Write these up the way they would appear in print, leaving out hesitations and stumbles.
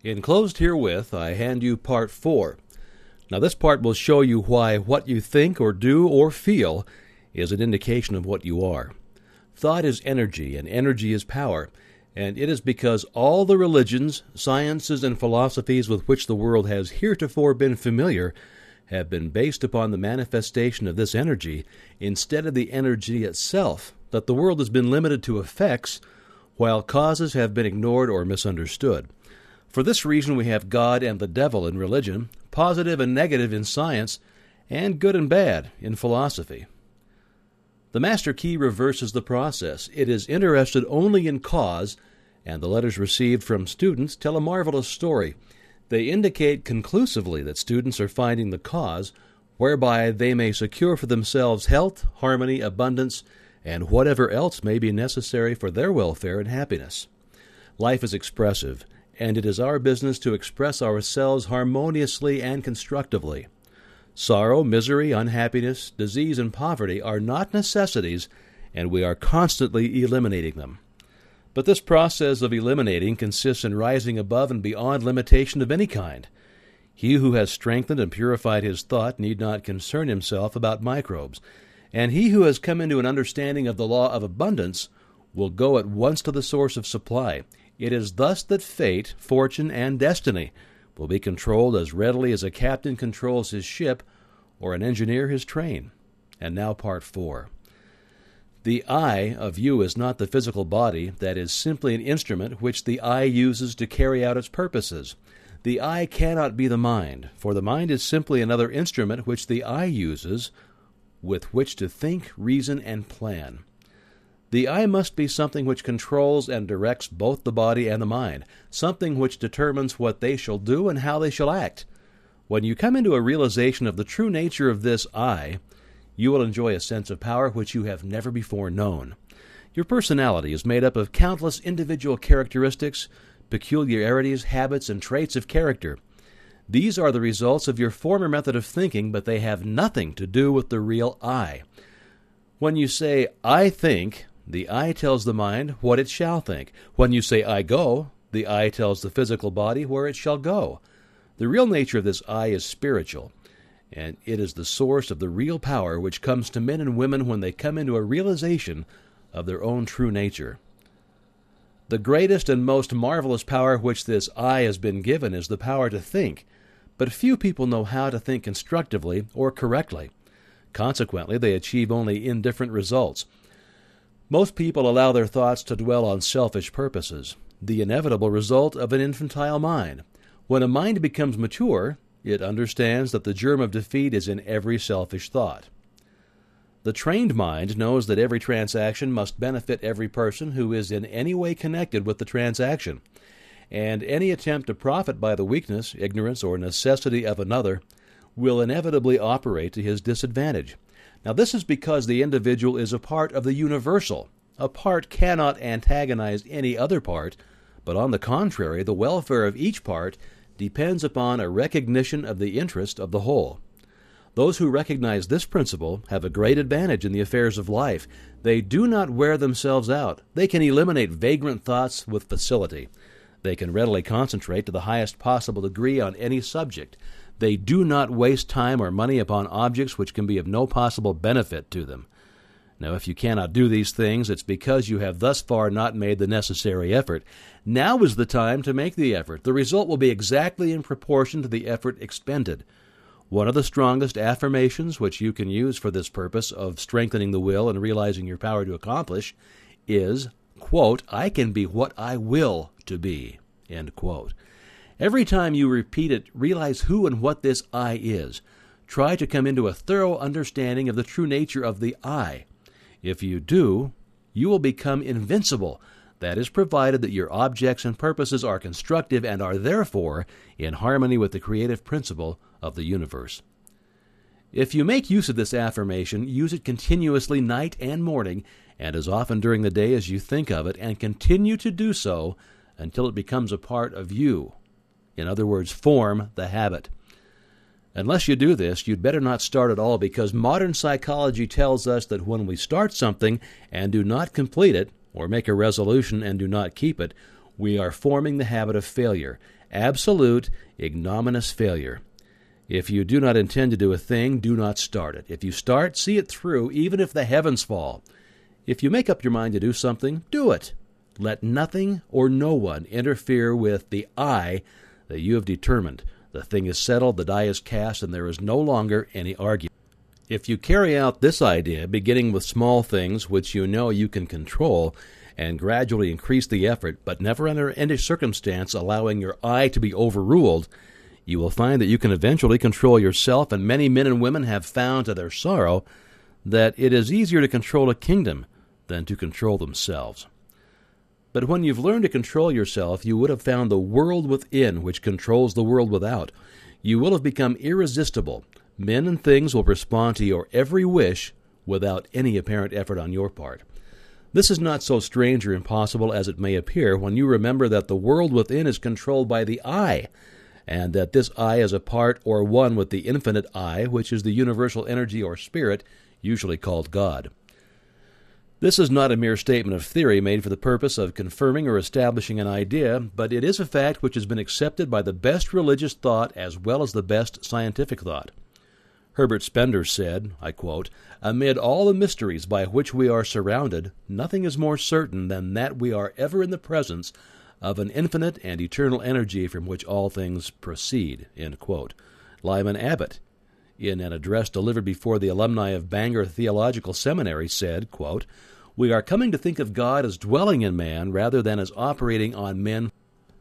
Enclosed herewith, I hand you Part 4. Now this part will show you why what you think or do or feel is an indication of what you are. Thought is energy, and energy is power, and it is because all the religions, sciences, and philosophies with which the world has heretofore been familiar have been based upon the manifestation of this energy instead of the energy itself, that the world has been limited to effects, while causes have been ignored or misunderstood. For this reason we have God and the devil in religion, positive and negative in science, and good and bad in philosophy. The Master Key reverses the process. It is interested only in cause, and the letters received from students tell a marvelous story. They indicate conclusively that students are finding the cause, whereby they may secure for themselves health, harmony, abundance, and whatever else may be necessary for their welfare and happiness. Life is expressive, and it is our business to express ourselves harmoniously and constructively. Sorrow, misery, unhappiness, disease, and poverty are not necessities, and we are constantly eliminating them. But this process of eliminating consists in rising above and beyond limitation of any kind. He who has strengthened and purified his thought need not concern himself about microbes, and he who has come into an understanding of the law of abundance will go at once to the source of supply. It is thus that fate, fortune, and destiny will be controlled as readily as a captain controls his ship or an engineer his train. And now Part 4. The I of you is not the physical body, that is simply an instrument which the I uses to carry out its purposes. The I cannot be the mind, for the mind is simply another instrument which the I uses with which to think, reason, and plan. The I must be something which controls and directs both the body and the mind, something which determines what they shall do and how they shall act. When you come into a realization of the true nature of this I, you will enjoy a sense of power which you have never before known. Your personality is made up of countless individual characteristics, peculiarities, habits, and traits of character. These are the results of your former method of thinking, but they have nothing to do with the real I. When you say, I think, the I tells the mind what it shall think. When you say, I go, the I tells the physical body where it shall go. The real nature of this I is spiritual, and it is the source of the real power which comes to men and women when they come into a realization of their own true nature. The greatest and most marvelous power which this I has been given is the power to think, but few people know how to think constructively or correctly. Consequently, they achieve only indifferent results. Most people allow their thoughts to dwell on selfish purposes, the inevitable result of an infantile mind. When a mind becomes mature, it understands that the germ of defeat is in every selfish thought. The trained mind knows that every transaction must benefit every person who is in any way connected with the transaction, and any attempt to profit by the weakness, ignorance, or necessity of another will inevitably operate to his disadvantage. Now, this is because the individual is a part of the universal. A part cannot antagonize any other part, but on the contrary, the welfare of each part depends upon a recognition of the interest of the whole. Those who recognize this principle have a great advantage in the affairs of life. They do not wear themselves out. They can eliminate vagrant thoughts with facility. They can readily concentrate to the highest possible degree on any subject. They do not waste time or money upon objects which can be of no possible benefit to them. Now, if you cannot do these things, it's because you have thus far not made the necessary effort. Now is the time to make the effort. The result will be exactly in proportion to the effort expended. One of the strongest affirmations which you can use for this purpose of strengthening the will and realizing your power to accomplish is, quote, I can be what I will to be, end quote. Every time you repeat it, realize who and what this I is. Try to come into a thorough understanding of the true nature of the I. If you do, you will become invincible. That is provided that your objects and purposes are constructive and are therefore in harmony with the creative principle of the universe. If you make use of this affirmation, use it continuously night and morning, and as often during the day as you think of it, and continue to do so until it becomes a part of you. In other words, form the habit. Unless you do this, you'd better not start at all, because modern psychology tells us that when we start something and do not complete it, or make a resolution and do not keep it, we are forming the habit of failure. Absolute, ignominious failure. If you do not intend to do a thing, do not start it. If you start, see it through, even if the heavens fall. If you make up your mind to do something, do it. Let nothing or no one interfere with the I that you have determined. The thing is settled, the die is cast, and there is no longer any argument. If you carry out this idea, beginning with small things which you know you can control, and gradually increase the effort, but never under any circumstance allowing your I to be overruled, you will find that you can eventually control yourself, and many men and women have found to their sorrow that it is easier to control a kingdom than to control themselves. But when you've learned to control yourself, you would have found the world within which controls the world without. You will have become irresistible. Men and things will respond to your every wish without any apparent effort on your part. This is not so strange or impossible as it may appear when you remember that the world within is controlled by the I, and that this I is a part or one with the infinite I, which is the universal energy or spirit, usually called God. This is not a mere statement of theory made for the purpose of confirming or establishing an idea, but it is a fact which has been accepted by the best religious thought as well as the best scientific thought. Herbert Spencer said, I quote, "Amid all the mysteries by which we are surrounded, nothing is more certain than that we are ever in the presence of an infinite and eternal energy from which all things proceed." End quote. Lyman Abbott, in an address delivered before the alumni of Bangor Theological Seminary, said, quote, "We are coming to think of God as dwelling in man rather than as operating on men."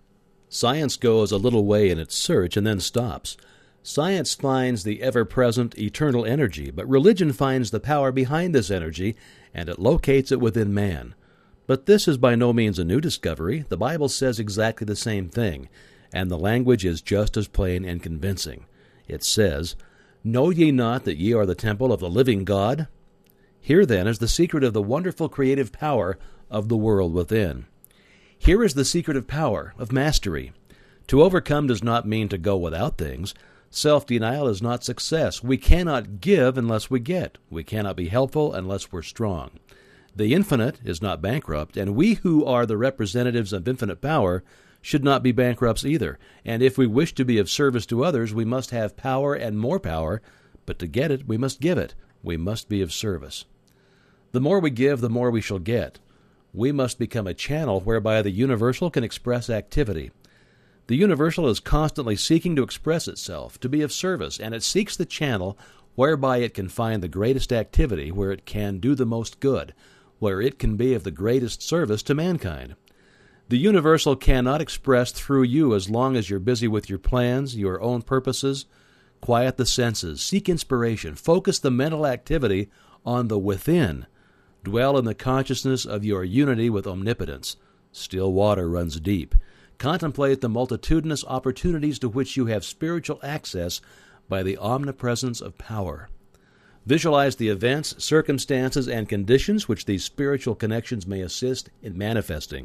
Science goes a little way in its search and then stops. Science finds the ever-present eternal energy, but religion finds the power behind this energy, and it locates it within man. But this is by no means a new discovery. The Bible says exactly the same thing, and the language is just as plain and convincing. It says, "Know ye not that ye are the temple of the living God?" Here, then, is the secret of the wonderful creative power of the world within. Here is the secret of power, of mastery. To overcome does not mean to go without things. Self-denial is not success. We cannot give unless we get. We cannot be helpful unless we're strong. The infinite is not bankrupt, and we who are the representatives of infinite power should not be bankrupts either. And if we wish to be of service to others, we must have power and more power, but to get it, we must give it. We must be of service. The more we give, the more we shall get. We must become a channel whereby the universal can express activity. The universal is constantly seeking to express itself, to be of service, and it seeks the channel whereby it can find the greatest activity, where it can do the most good, where it can be of the greatest service to mankind. The universal cannot express through you as long as you're busy with your plans, your own purposes. Quiet the senses, seek inspiration, focus the mental activity on the within. Dwell in the consciousness of your unity with omnipotence. Still water runs deep. Contemplate the multitudinous opportunities to which you have spiritual access by the omnipresence of power. Visualize the events, circumstances, and conditions which these spiritual connections may assist in manifesting.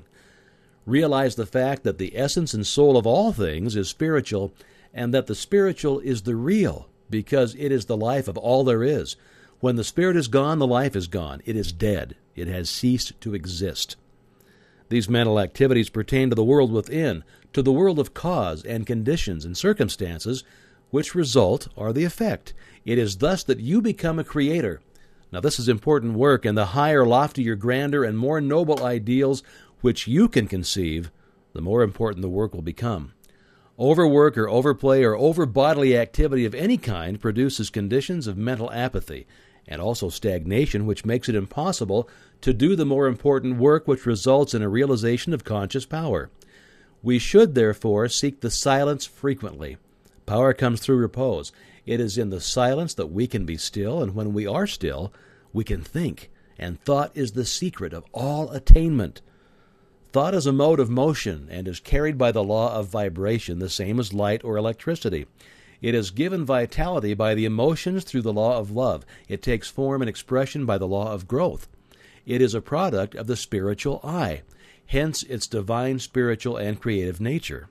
Realize the fact that the essence and soul of all things is spiritual, and that the spiritual is the real, because it is the life of all there is. When the spirit is gone, the life is gone. It is dead. It has ceased to exist. These mental activities pertain to the world within, to the world of cause and conditions and circumstances, which result are the effect. It is thus that you become a creator. Now this is important work, and the higher, loftier, grander, and more noble ideals which you can conceive, the more important the work will become. Overwork or overplay or over-bodily activity of any kind produces conditions of mental apathy, and also stagnation, which makes it impossible to do the more important work which results in a realization of conscious power. We should, therefore, seek the silence frequently. Power comes through repose. It is in the silence that we can be still, and when we are still, we can think, and thought is the secret of all attainment. Thought is a mode of motion and is carried by the law of vibration, the same as light or electricity. It is given vitality by the emotions through the law of love. It takes form and expression by the law of growth. It is a product of the spiritual I, hence its divine, spiritual, and creative nature.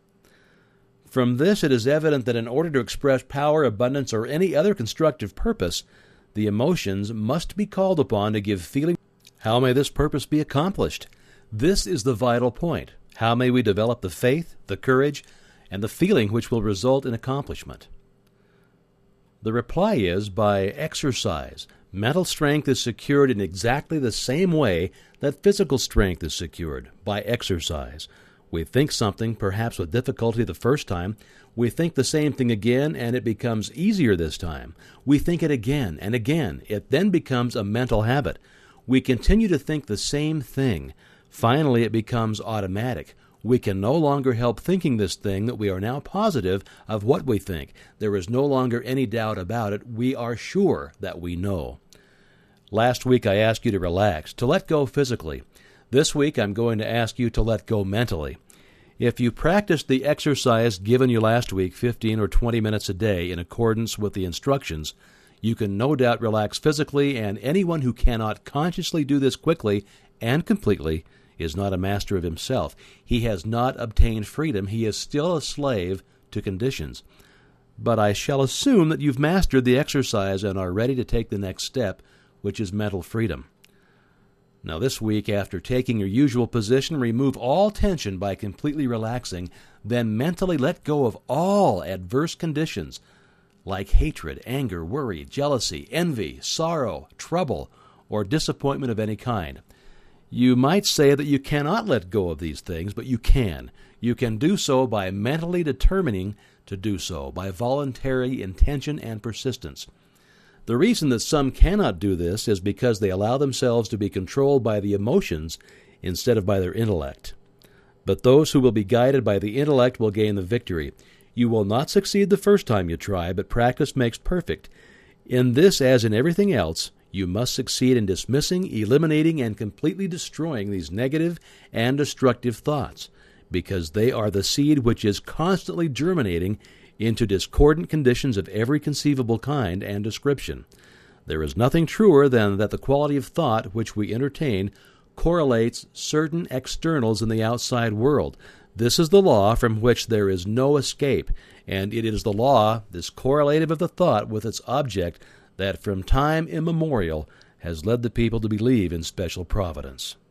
From this it is evident that in order to express power, abundance, or any other constructive purpose, the emotions must be called upon to give feeling. How may this purpose be accomplished? This is the vital point. How may we develop the faith, the courage, and the feeling which will result in accomplishment? The reply is by exercise. Mental strength is secured in exactly the same way that physical strength is secured, by exercise. We think something, perhaps with difficulty the first time. We think the same thing again, and it becomes easier this time. We think it again and again. It then becomes a mental habit. We continue to think the same thing. Finally, it becomes automatic. We can no longer help thinking this thing that we are now positive of what we think. There is no longer any doubt about it. We are sure that we know. Last week I asked you to relax, to let go physically. This week I'm going to ask you to let go mentally. If you practiced the exercise given you last week, 15 or 20 minutes a day, in accordance with the instructions, you can no doubt relax physically, and anyone who cannot consciously do this quickly and completely is not a master of himself. He has not obtained freedom. He is still a slave to conditions. But I shall assume that you've mastered the exercise and are ready to take the next step, which is mental freedom. Now this week, after taking your usual position, remove all tension by completely relaxing, then mentally let go of all adverse conditions like hatred, anger, worry, jealousy, envy, sorrow, trouble, or disappointment of any kind. You might say that you cannot let go of these things, but you can. You can do so by mentally determining to do so, by voluntary intention and persistence. The reason that some cannot do this is because they allow themselves to be controlled by the emotions instead of by their intellect. But those who will be guided by the intellect will gain the victory. You will not succeed the first time you try, but practice makes perfect. In this, as in everything else, you must succeed in dismissing, eliminating, and completely destroying these negative and destructive thoughts, because they are the seed which is constantly germinating into discordant conditions of every conceivable kind and description. There is nothing truer than that the quality of thought which we entertain correlates certain externals in the outside world. This is the law from which there is no escape, and it is the law, this correlative of the thought with its object, that from time immemorial has led the people to believe in special providence.